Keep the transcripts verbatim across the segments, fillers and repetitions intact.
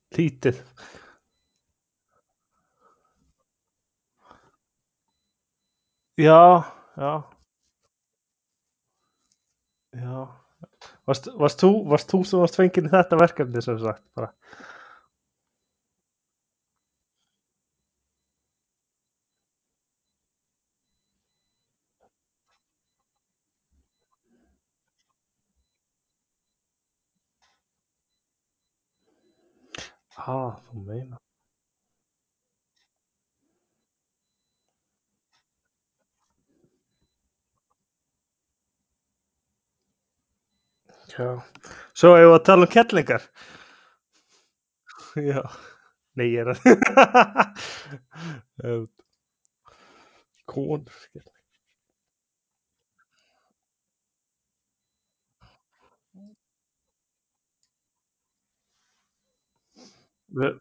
Lítið. Já, já. Já. Varst varst þú varst þú sem varst fenginn í þetta verkefni sem sagt bara? Ha, þú meinar. Já. Svo eigum við að tala um kettlingar. Já. Nei, ég er að um, konur. Við-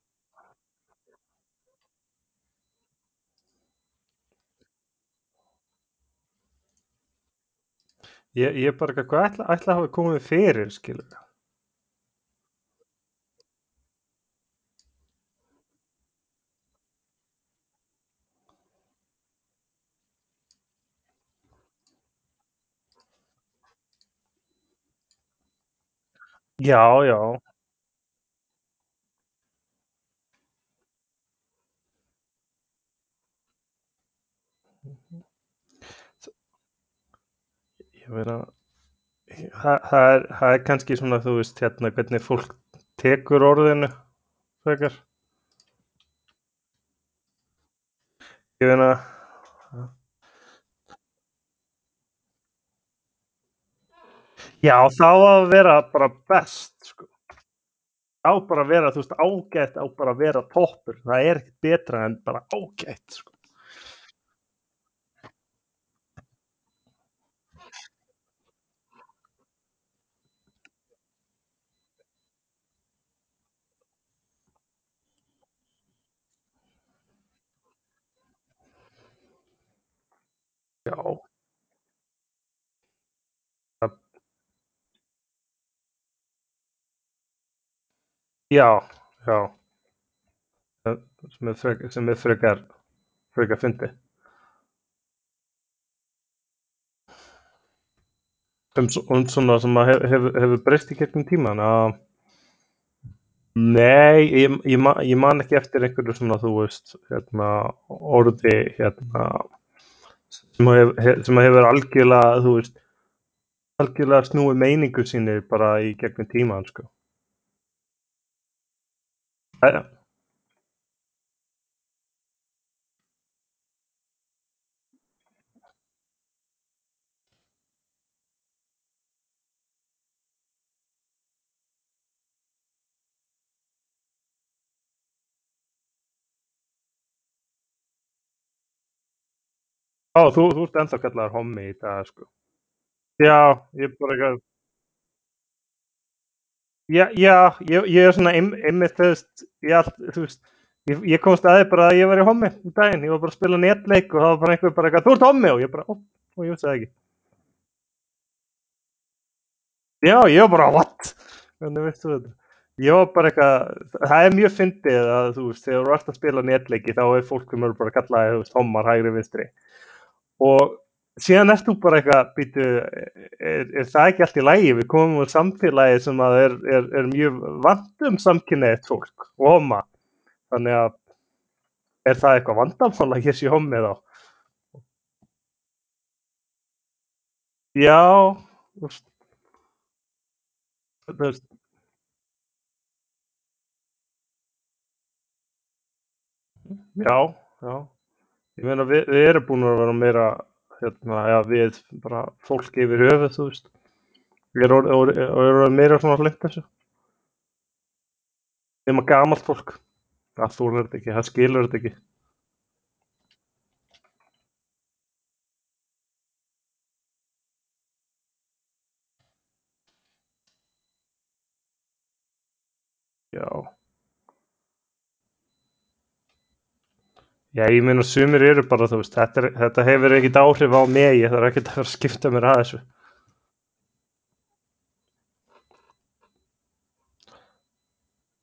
Ég, ég er bara eitthvað, hvað ætla, ætla að hafa komið fyrir, skilur. Já, já. Ég meina, það, það, er, það er kannski svona, þú veist, hérna, hvernig fólk tekur orðinu, frekar. Ég meina, já, þá að vera bara best, sko. Á bara að vera, þú veist, ágætt á bara að vera toppur. Það er ekkert betra en bara ágætt, sko. Já, það, já, já. Það, sem er frekar, sem er frekar, frekar fyndið. Um, s- um svona sem að hef, hef, hefur breyst í gegnum tíman. Að, nei, ég, ég, ma- ég man ekki eftir einhverju svona, þú veist, hérna, orði, hérna, sem að hef, hef, sem að hefur algjörlega, þú veist, algjörlega snúið meiningu sinni bara í gegnum tíman, sko. Æ, Á, þú, þú ert ennþá kallaður hommi í dag, sko. Já, ég bara eitthvað, já, já, ég, ég er svona ein- einmitt, þú veist, ég, allt, þú veist, ég, ég komst aðeins bara að ég var í hommi í daginn, ég var bara að spila netleik og það var bara einhver bara eitthvað, þú ert hommi og ég bara, ó, ó ég veist það ekki. Já, ég var bara, what? Hvernig veistu þetta? Ég var bara eitthvað, það er mjög fyndið að þú veist, þegar þú ert að spila netleiki þá er fólk sem eru bara að kalla það, þú veist, hommar hægri vinstri. Og síðan ert þú bara eitthvað, býtu, er, er það ekki allt í lagi? Við komum úr samfélagi sem að er, er, er mjög vant um samkynhneigt fólk og homma. Þannig að er það eitthvað vandamál að ég sé hommi þá? Já, þú veist, þú veist, já, já. Ég meina, við, við erum búin að vera meira, hérna, já, við, bara fólk yfir höfuð, þú veist. Við erum orðið orðið meira svona hlimt þessu. Nema gamalt fólk. Það þolir þetta ekki, það skilur þetta ekki. Já. Já, ég meina, sumir eru bara, þú veist, þetta, er, þetta hefur ekkert áhrif á mig, ég þarf ekkert að fara að skipta mér að þessu.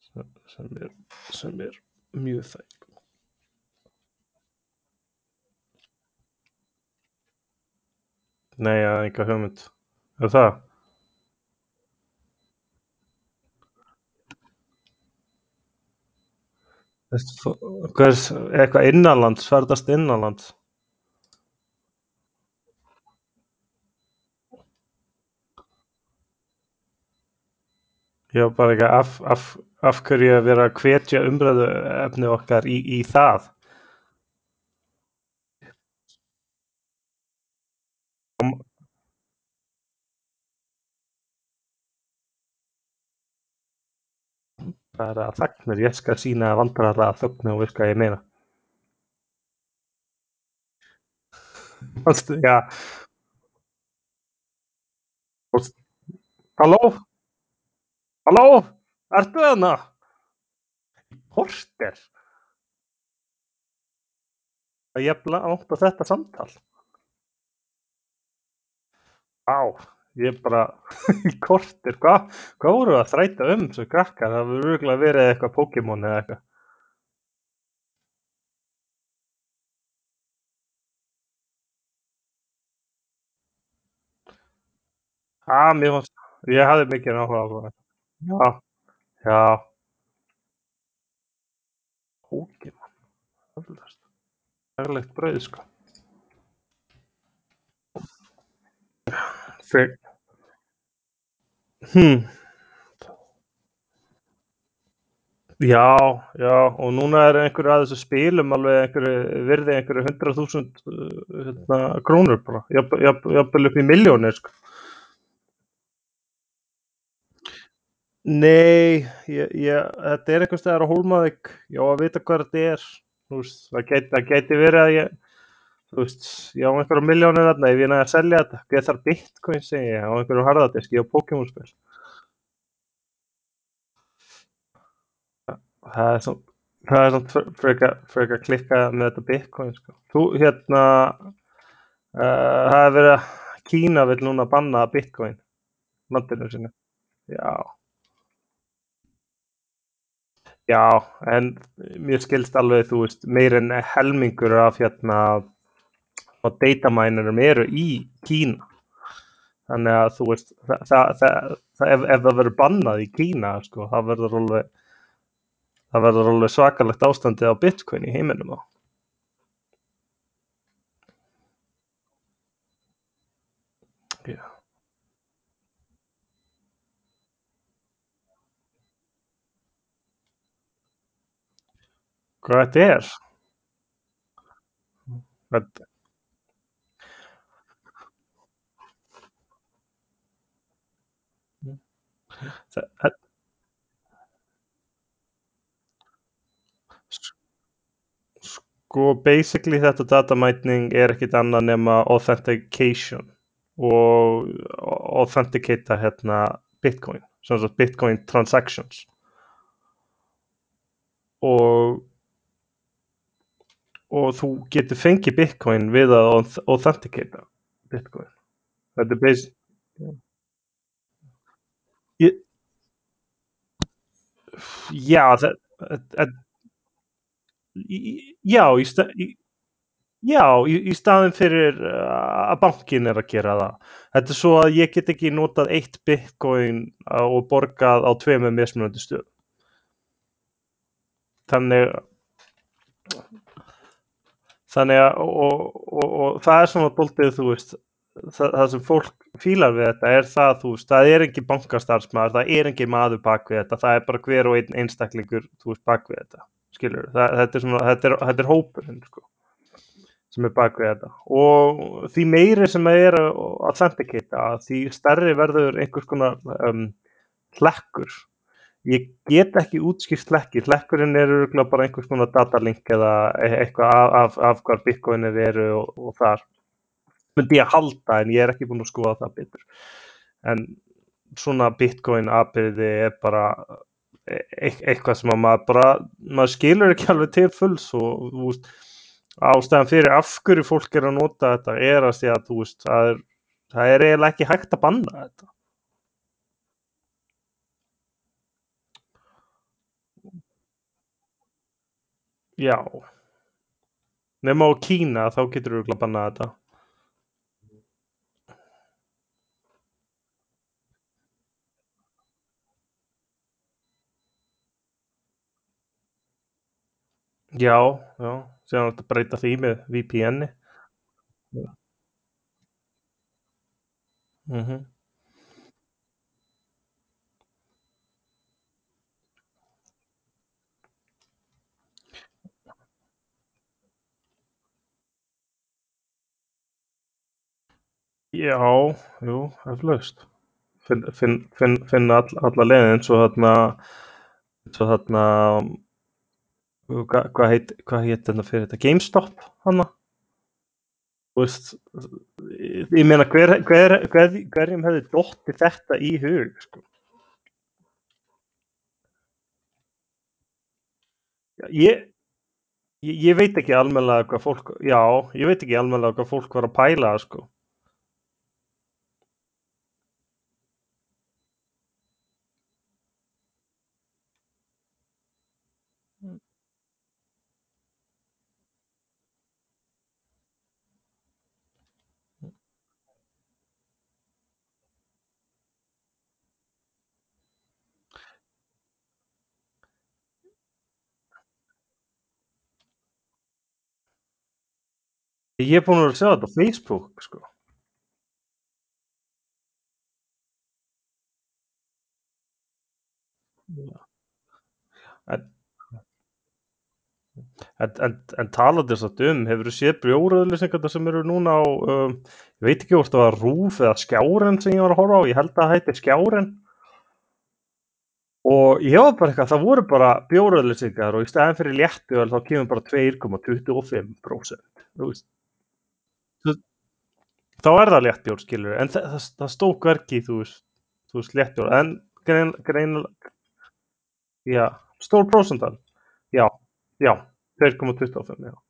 sem er, sem er mjög þæg. Nei, ég hafði enga hugmynd. Er það? Veistu, hvers, eitthvað innanlands, ferðast innanlands? Já, bara ekki af, af, af hverju að vera að hvetja umræðu efni okkar í, í það. Það er að þagnir, ég skal sína vandræðalega þögn og veist hvað ég meina. Manstu, já, og- halló, halló, ertu þarna? Porter, að ég langt á þetta samtal. Á, ég bara í korter, hvað hva voru að þræta um svo krakkar, það voru örgulega verið eitthvað Pokémon eða eitthvað. Á, mér fannst, ég hafði mikið áhuga á það. Já, já, Pokémon, öflugast, öflugt brauð, sko. Þeir, hm, já, já, og núna er einhverju að þessu spilum alveg einhverju virði einhverju hundrað þúsund uh, hérna, krónur bara, jafnvel jafn, jafn upp í miljónir, sko. Nei, ég, ég, þetta er eitthvað stæðar á Hólmavík, ég á að vita hvað þetta er, þú veist, það gæti, það gæti verið að ég, þú veist, ég á einhverja miljónir þarna, ef ég næði að selja þetta, ég þarf bitcoin, segi ég, á einhverju harðadisk, ég á Pokémon-spil. Það er svona, það er svona frekar, frekar klikka með þetta bitcoin, sko. Þú, hérna, uh, það er verið að Kína vil núna banna bitcoin, landinu sinni. Já, já, en mér skilst alveg, þú veist, meir en helmingur af hérna, og dataminerum eru í Kína. Þannig að þú veist, það, það, það, það, ef, ef það verður bannað í Kína, sko, það verður alveg, það verður alveg svakalegt ástandið á bitcoin í heiminum þá. Já. Hvað þetta er? Þetta, þetta, sko, basically þetta data mining er ekkit annað nema authentication og authenticata hérna bitcoin, sem sagt bitcoin transactions og, og þú getur fengið bitcoin við að authenticata bitcoin. Þetta er basic, já, þetta, já, í, sta, í, já, í, í staðin fyrir uh, að bankin er að gera það. Þetta er svo að ég get ekki notað eitt bitcoin uh, og borgað á tveimur mismunandi stöðum. Þannig, þannig að, og, og, og það er svona bóltið, þú veist, það, það sem fólk fílar við þetta er það, þú veist, það er ekki bankastarfsmaður, það er ekki maður bak við þetta, það er bara hver og einn einstaklingur, þú veist, bak við þetta, skilur, það, þetta er svona, þetta er, þetta er hópurinn, sko, sem er bak við þetta og því meiri sem það er að authenticata, því stærri verður einhvers konar um, hlekkur. Ég get ekki útskýrt hlekki, hlekkurinn er örugglega bara einhvers konar datalink eða e- eitthvað af, af, af hvar bitcoinir eru og, og þar myndi ég halda en ég er ekki búinn að skoða það betur. En svona bitcoin atriði er bara e- e- eitthvað sem að maður bara, maður skilur ekki alveg til fulls og þú veist, ástæðan fyrir af hverju fólk er að nota þetta er að segja að þú veist, það er, það er eiginlega ekki hægt að banna þetta. Já. Nema á Kína, þá getur örugglega bannað þetta. Já, já, síðan er hægt að breyta því með V P N-i. Já. Mhm. Já, jú, eflaust. Finn, finn, finn, finna all, alla leiðin eins og þarna eins og þarna hvað hva heit hvað hét þetta fyrir þetta GameStop hana, þú veist ég meina hver, hver, hver, hverjum hefði dottið þetta í hug sko. ég, ég, ég veit ekki almennilega hvað fólk já, ég veit ekki almennilega hvað fólk var að pæla sko. Ég er búin að sjá þetta á Facebook sko. en, en, en, en talandi þess að um hefur þú séð brjóraðlýsingarna sem eru núna á um, ég veit ekki hvort það var Rúf eða Skjáren sem ég var að horfa á, ég held að það heiti Skjáren og ég var bara eitthvað, það voru bara bjórauglýsingar og í staðinn fyrir léttuöl þá kemur bara tvö komma tuttugu og fimm prósent þú veist, þú- þá er það léttbjór skilur en það, það, það stóð hvergi þú veist, þú veist léttbjór en grein, grein, já, stór prósentan já, já, tvö komma tuttugu og fimm já.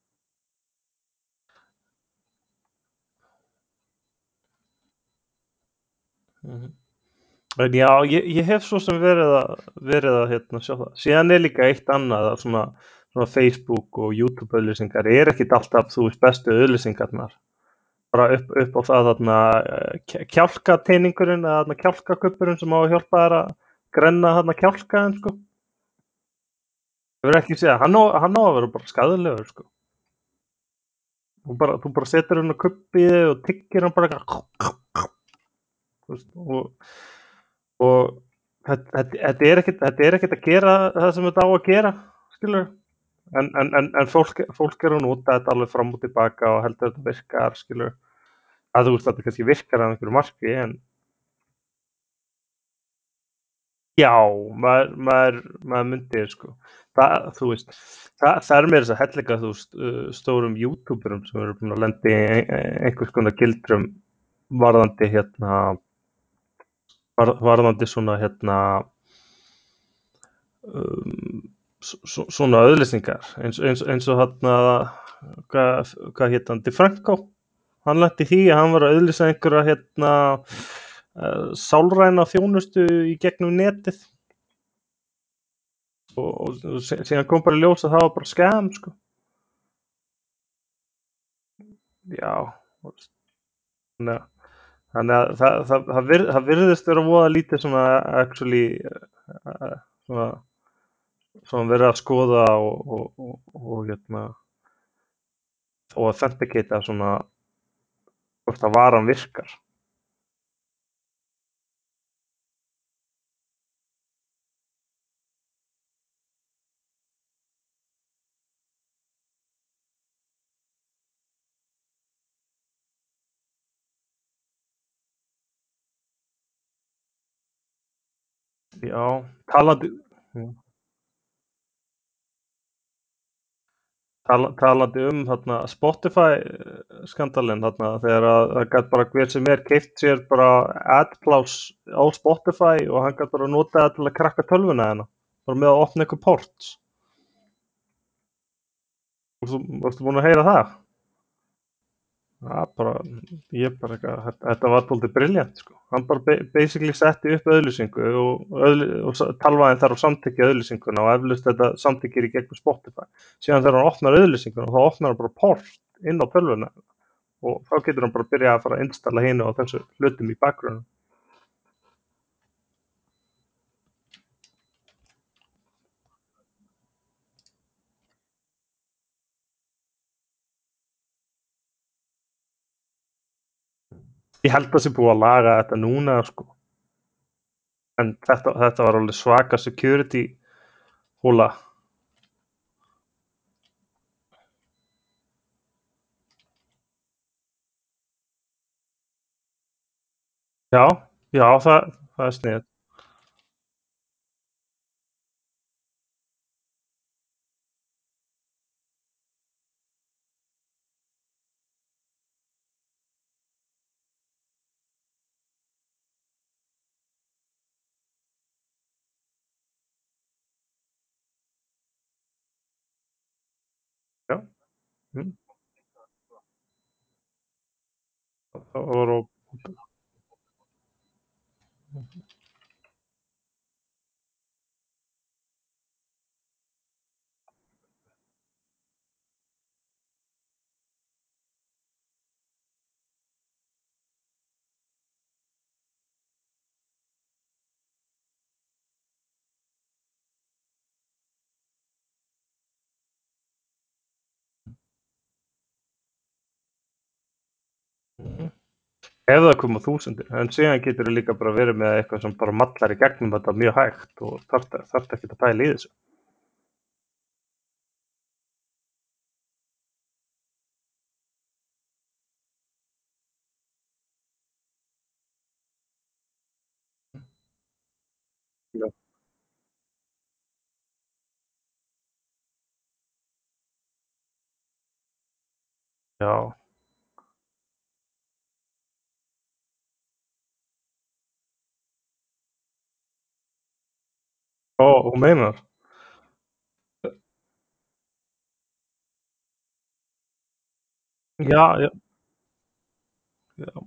Mhm. En já, ég, ég hef svo sem verið að verið að hérna, sjá það. Síðan er líka eitt annað að svona, svona Facebook og YouTube auðlýsingar er ekkit alltaf þú veist bestu auðlýsingarnar. Bara upp, upp á það þarna eh, kjálkateiningurinn eða þarna kjálkakuppurinn sem á að hjálpa þær að grenna þarna kjálkaðin sko. Ég verð ekki að segja, hann á, hann á að vera bara skadalegur sko. Þú bara, þú bara setur hann að kuppi í þig og tyggir hann bara eitthvað þú veist, og, og þetta, þetta, þetta er ekkit þetta er ekkit að gera það sem þetta á að gera skilur en, en, en, en fólk, fólk er að nota þetta alveg fram og tilbaka og heldur að þetta virkar skilur að þú veist þetta kannski virkar að einhverju marki en já, maður, maður, maður myndi sko það, þú veist það, það er meira þess að hellinga þú veist uh, stórum youtuberum sem eru búin að lendi í ein- ein- einhvers konar gildrum varðandi hérna var, varðandi svona hérna um, s- svona auðlýsingar eins, eins, eins og hérna hvað, hvað hétt hann, DeFranco hann lenti í því að hann var að auðlýsa einhverja hérna uh, sálræna þjónustu í gegnum netið og, og, og sí- síðan kom bara í ljós að það var bara skam sko. Já þú veist, þannig að þannig að það, það, það, vir, það virðist vera voða lítið svona actually uh, svona, svona verið að skoða og, og, og, og hérna og authenticata svona hvort að varan virkar. Já, talandi tala, talandi um þarna, Spotify eh, skandalinn þarna, þegar að það gæti bara hver sem er keypt sér bara adpláss á Spotify og hann gæti bara nota það til að krakka tölvuna hennar bara með að opna einhver ports. Varstu, varstu búin að heyra það? Ja, bara, ég bara eitthvað, þetta, þetta var dálítið briljant sko. Hann bara ba- basically setti upp auðlýsingu og, auðli, og s- talvaðin þarf að samtykkja auðlýsinguna og eflust þetta samtykkir í gegnum Spotify. Síðan þegar hann opnar auðlýsinguna þá opnar hann bara port inn á tölvuna og þá getur hann bara að byrja að fara að installa hinu og þessu hlutum í bakgrunum. Ég held að það sé búið að laga þetta núna sko. En þetta, þetta var alveg svaka security húla. Já, já, það, það er sniðið. Já, mm, það var og, ef það koma þúsundir, en síðan getur þú líka bara verið með eitthvað sem bara mallar í gegnum þetta mjög hægt og þarft þarft ekki að pæla í þessu. Já, já. Ó, þú meinar? Já, já, já,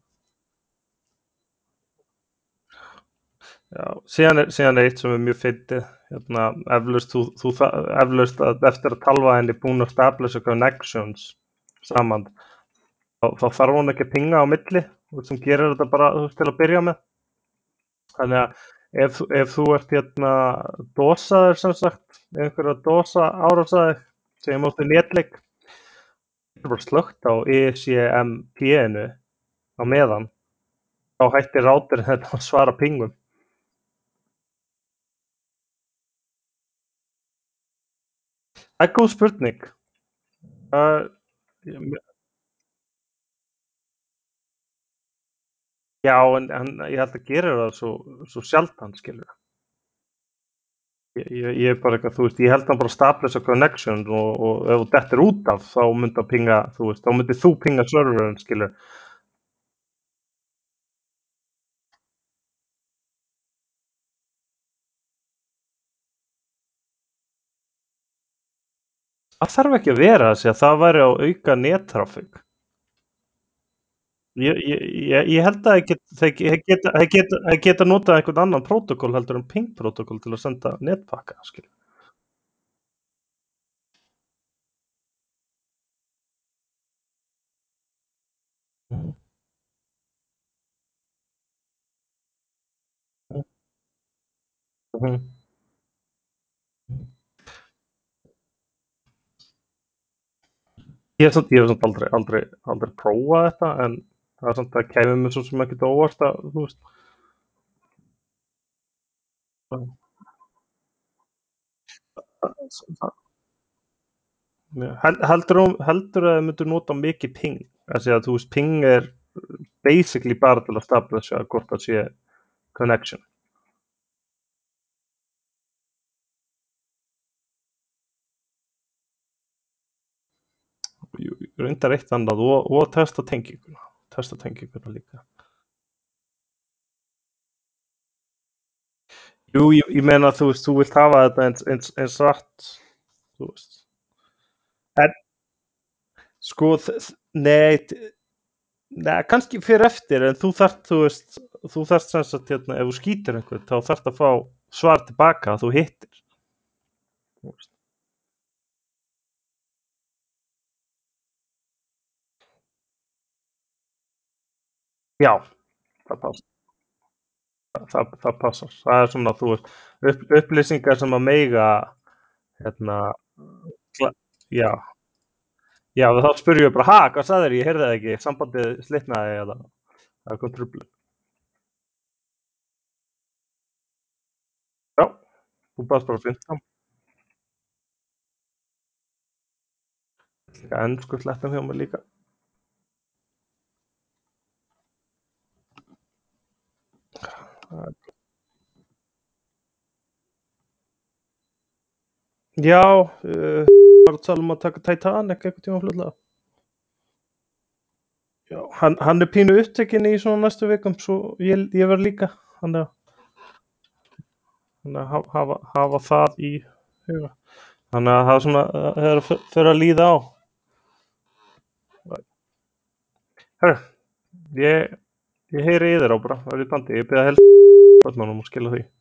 já. Síðan er, síðan er eitt sem er mjög fyndið, hérna, eflaust, þú, þú, þa- eflaust að eftir að talvaðin er búin að establish connections saman, þá, þá þarf hún ekki að pinga á milli, þú veist, sem gerir þetta bara, þú veist, til að byrja með. Þannig að ef, ef þú ert hérna dosaður sem sagt, einhverja dosa árásaði, segjum áttu netleik, þú bara slögt á ICMP-inu á meðan, þá hættir ráturinn þetta að svara pingum. Það er góð spurning. Uh, já, en, en ég held að gera það svo, svo sjaldan, skilur. Ég, ég, ég er bara eitthvað, þú veist, ég held að hann bara staples a connection og, og ef þú dettir út af þá myndi að pinga, þú veist, þá myndi þú pinga serverinn, skilur. Það þarf ekki að vera þessi að það væri á auka nettraffic. Ég, ég, ég, ég held að þeir get, þeir þeir geta, þeir geta, þeir geta notað einhvern annan prótokól heldur en ping-prótokól til að senda netpakka, skilur. Mhm, mhm. Ég hef samt, ég hef samt aldrei, aldrei, aldrei prófað þetta en það er samt að kæmi mér svo sem ekkert á óvart að, þú veist, það- hel- heldur þú heldur að þið myndu nota mikið ping? Þessi að þú veist, ping er basically bara til að stafla hvort það sé connection. Jú, reyndar eitt annað og, og testa tenginguna testa tenginguna líka. Jú, ég, ég meina þú veist, þú vilt hafa þetta eins, eins, eins rætt, þú veist. En sko, Nei, t- Nei, kannski fyrir eftir, en þú þarft, þú veist, þú þarft sem sagt, hérna, ef þú skýtur einhvern, þá þarft að fá svar tilbaka að þú hittir. Þú veist. Já, það passar. Það, það passar. Það er svona, þú veist, upp, upplýsingar sem að meiga, hérna, kla- já, já, þá spurjum við bara, ha, hvað sagðir, ég heyrði það ekki, sambandið slitnaði eða það kom trublu. Já, þú baðst bara fimmtán. En sko slettum hjá mig líka. Já, uh, var að tala um að taka Titanic eitthvað tíma fljótlega. Já, hann, hann er pínu upptekinn í svona næstu vikum, svo ég, ég verð líka. Þannig að, þannig að hafa, hafa, hafa það í huga. Þannig að það er svona, uh, það er að f- fyrir að líða á. Herru, ég, ég heyri í þér á bara, það er í bandi. Ég byrja að helst börnunum og skila því.